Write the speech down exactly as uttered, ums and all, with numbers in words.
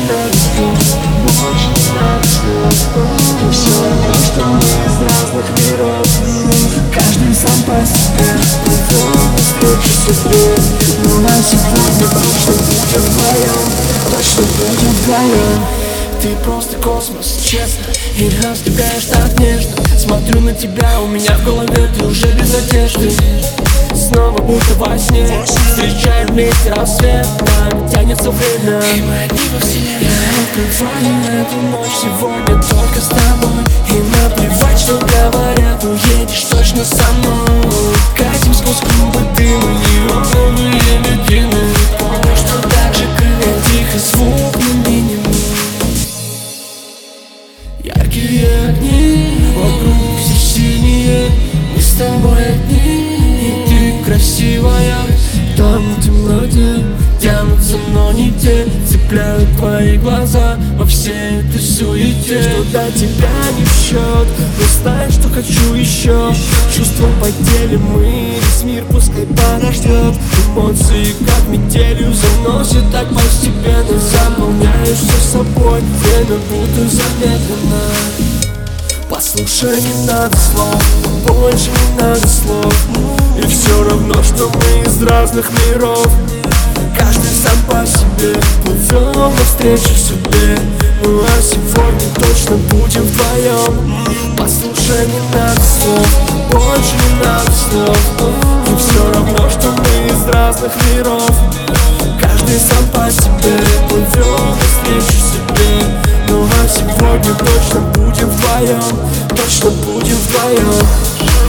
надо слов, больше не надо слов. И все равно, что мы из разных миров. Каждый сам по себе, плывем навстречу судьбе. Ну а сегодня точно будем вдвоем, точно будем вдвоем. Ты просто космос, честно, и раздвигаешь так нежно. Смотрю на тебя, у меня в голове ты уже без одежды. Снова будто во сне, встречаем вместе рассвет. Нами тянется время, и мы одни во вселенной. Я открываю эту ночь сегодня только с тобой. И наплевать, что говорят, уедешь точно со мной. Катим сквозь клубы дыма, неоновые лебедины. Помню, что так же крылья, тихо звук на минимум. Яркие огни, вокруг все синие. Мы с тобой одни, и ты красивая. Там темно, где тянутся, но не те. Цепляют твои глаза во всей этой суете. Что до тебя не в счет, но знаешь, что хочу еще. Чувства потели мы, весь мир пускай подождет. Эмоции как метелью заносит так постепенно. Заполняешь все собой, время будто замедленно. Послушай, не надо слов, больше не надо слов. И все равно, что мы из разных миров. Каждый сам по себе, плывем навстречу судьбе. Ну а сегодня точно будем вдвоем. Послушай, не надо слов, больше не надо слов. И все равно, что мы из разных миров. Каждый сам по себе, плывем навстречу судьбе. Ну а сегодня точно будем вдвоем, точно будем вдвоем.